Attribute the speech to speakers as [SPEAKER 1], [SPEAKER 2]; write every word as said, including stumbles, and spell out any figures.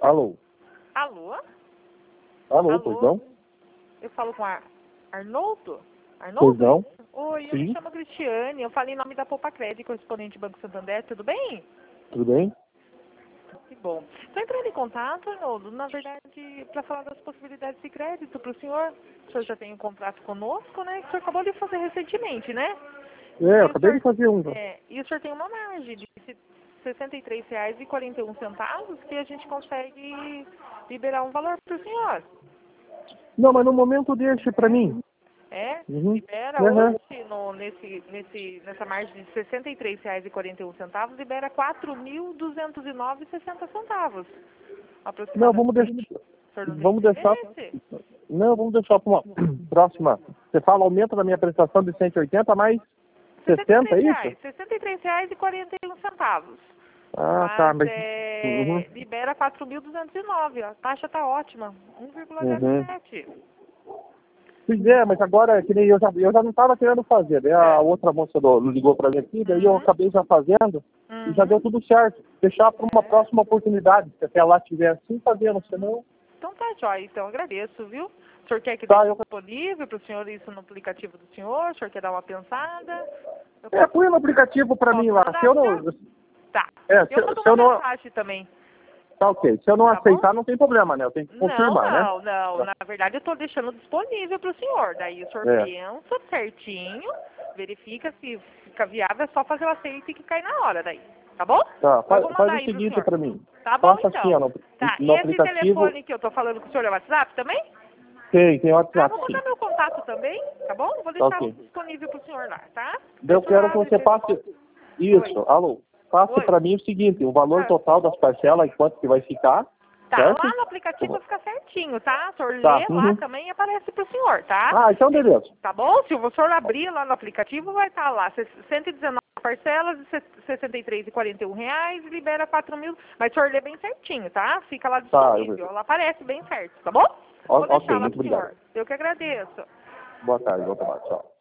[SPEAKER 1] Alô?
[SPEAKER 2] Alô?
[SPEAKER 1] Alô,
[SPEAKER 2] Alô?
[SPEAKER 1] pois não?
[SPEAKER 2] Eu falo com a Arnoldo?
[SPEAKER 1] Pois
[SPEAKER 2] Arnoldo?
[SPEAKER 1] não?
[SPEAKER 2] Oi, eu
[SPEAKER 1] Sim,
[SPEAKER 2] me chamo Cristiane, eu falei em nome da Poupa Crédito, correspondente Banco Santander, tudo bem?
[SPEAKER 1] tudo bem?
[SPEAKER 2] Que bom. Estou entrando em contato, Arnoldo, na verdade, para falar das possibilidades de crédito para o senhor. O senhor já tem um contrato conosco, né? Que o senhor acabou de fazer recentemente, né?
[SPEAKER 1] É, eu
[SPEAKER 2] E o
[SPEAKER 1] acabei de
[SPEAKER 2] senhor,
[SPEAKER 1] fazer um.
[SPEAKER 2] é, e o senhor tem uma margem de sessenta e três reais e quarenta e um centavos que a gente consegue liberar um valor para o senhor.
[SPEAKER 1] Não, mas no momento deixe pra mim.
[SPEAKER 2] É?
[SPEAKER 1] Uhum.
[SPEAKER 2] Libera
[SPEAKER 1] Uhum.
[SPEAKER 2] hoje, no, nesse, nesse, nessa margem de sessenta e três reais e quarenta e um centavos, libera quatro mil duzentos e nove reais e sessenta centavos,
[SPEAKER 1] Não, vamos deixar.
[SPEAKER 2] aproximadamente. O senhor não tem
[SPEAKER 1] Vamos deixar.
[SPEAKER 2] interesse?
[SPEAKER 1] Não, vamos deixar para uma próxima. Você fala aumento da minha prestação de cento e oitenta mais sessenta, é
[SPEAKER 2] sessenta e três reais,
[SPEAKER 1] isso?
[SPEAKER 2] sessenta e três reais e quarenta e um centavos.
[SPEAKER 1] Ah, tá,
[SPEAKER 2] Mas
[SPEAKER 1] mas. Uhum.
[SPEAKER 2] é, libera quatro mil duzentos e nove, a taxa tá ótima, um vírgula zero
[SPEAKER 1] Uhum.
[SPEAKER 2] sete.
[SPEAKER 1] Pois é, mas agora, que nem eu já, eu já não estava querendo fazer. Daí a outra moça do, ligou para mim aqui, daí eu
[SPEAKER 2] Uhum.
[SPEAKER 1] acabei já fazendo e já
[SPEAKER 2] Uhum.
[SPEAKER 1] deu tudo certo. Deixar para uma
[SPEAKER 2] É.
[SPEAKER 1] próxima oportunidade, se até lá tiver assim fazendo, senão.
[SPEAKER 2] Então tá, jóia. Então agradeço, viu? O senhor quer que
[SPEAKER 1] Tá,
[SPEAKER 2] deixe
[SPEAKER 1] eu.
[SPEAKER 2] disponível para o senhor isso no aplicativo do senhor? O senhor quer dar uma pensada? Eu
[SPEAKER 1] É,
[SPEAKER 2] posso,
[SPEAKER 1] põe no aplicativo para mim
[SPEAKER 2] posso
[SPEAKER 1] lá. Se
[SPEAKER 2] mandar
[SPEAKER 1] eu
[SPEAKER 2] pro
[SPEAKER 1] não.
[SPEAKER 2] senhor? Tá.
[SPEAKER 1] É, se,
[SPEAKER 2] Eu
[SPEAKER 1] eu-
[SPEAKER 2] mando
[SPEAKER 1] se
[SPEAKER 2] uma
[SPEAKER 1] eu não.
[SPEAKER 2] mensagem também,
[SPEAKER 1] Tá ok. Se eu não
[SPEAKER 2] tá bom?
[SPEAKER 1] aceitar, não tem problema, né? Eu tenho que
[SPEAKER 2] Não,
[SPEAKER 1] confirmar, né?
[SPEAKER 2] não, não. Na verdade eu estou deixando disponível para o senhor. Daí o senhor
[SPEAKER 1] É.
[SPEAKER 2] pensa certinho, verifica se fica viável, é só fazer o aceite que cai na hora daí. Tá bom?
[SPEAKER 1] Tá,
[SPEAKER 2] Eu
[SPEAKER 1] faz,
[SPEAKER 2] vó
[SPEAKER 1] faz
[SPEAKER 2] mandar
[SPEAKER 1] o
[SPEAKER 2] aí pro
[SPEAKER 1] seguinte
[SPEAKER 2] senhor.
[SPEAKER 1] para mim.
[SPEAKER 2] Tá bom
[SPEAKER 1] Faça assim,
[SPEAKER 2] então.
[SPEAKER 1] ó, no,
[SPEAKER 2] Tá. E
[SPEAKER 1] no
[SPEAKER 2] esse
[SPEAKER 1] aplicativo.
[SPEAKER 2] telefone que eu tô falando com o senhor é WhatsApp também?
[SPEAKER 1] Tem, tem
[SPEAKER 2] Ah,
[SPEAKER 1] WhatsApp
[SPEAKER 2] vou
[SPEAKER 1] sim.
[SPEAKER 2] mandar meu contato também, tá bom? Vou
[SPEAKER 1] Tá
[SPEAKER 2] deixar
[SPEAKER 1] ok.
[SPEAKER 2] disponível pro senhor lá, tá? Daí
[SPEAKER 1] Eu
[SPEAKER 2] o senhor
[SPEAKER 1] quero que
[SPEAKER 2] abre,
[SPEAKER 1] você
[SPEAKER 2] vê.
[SPEAKER 1] passe.
[SPEAKER 2] Oi.
[SPEAKER 1] Isso, alô. Passe
[SPEAKER 2] Oi.
[SPEAKER 1] para mim o seguinte, o valor
[SPEAKER 2] Ah,
[SPEAKER 1] total das parcelas e quanto que vai ficar,
[SPEAKER 2] tá,
[SPEAKER 1] certo?
[SPEAKER 2] lá no aplicativo fica certinho, tá? O senhor
[SPEAKER 1] Tá.
[SPEAKER 2] lê lá
[SPEAKER 1] Uhum.
[SPEAKER 2] também e aparece pro senhor, tá?
[SPEAKER 1] Ah, então beleza.
[SPEAKER 2] Tá bom? Se o senhor abrir lá no aplicativo, vai estar lá cento e dezenove parcelas de sessenta e três e quarenta e um reais e libera quatro mil. Mas o senhor lê bem certinho, tá? Fica lá
[SPEAKER 1] Tá, eu
[SPEAKER 2] disponível.
[SPEAKER 1] vejo.
[SPEAKER 2] Ela aparece bem certo, tá bom?
[SPEAKER 1] O-
[SPEAKER 2] Vou
[SPEAKER 1] ok,
[SPEAKER 2] deixar lá
[SPEAKER 1] muito
[SPEAKER 2] pro
[SPEAKER 1] obrigado.
[SPEAKER 2] senhor. Eu que agradeço.
[SPEAKER 1] Boa tarde, bom trabalho. Tchau.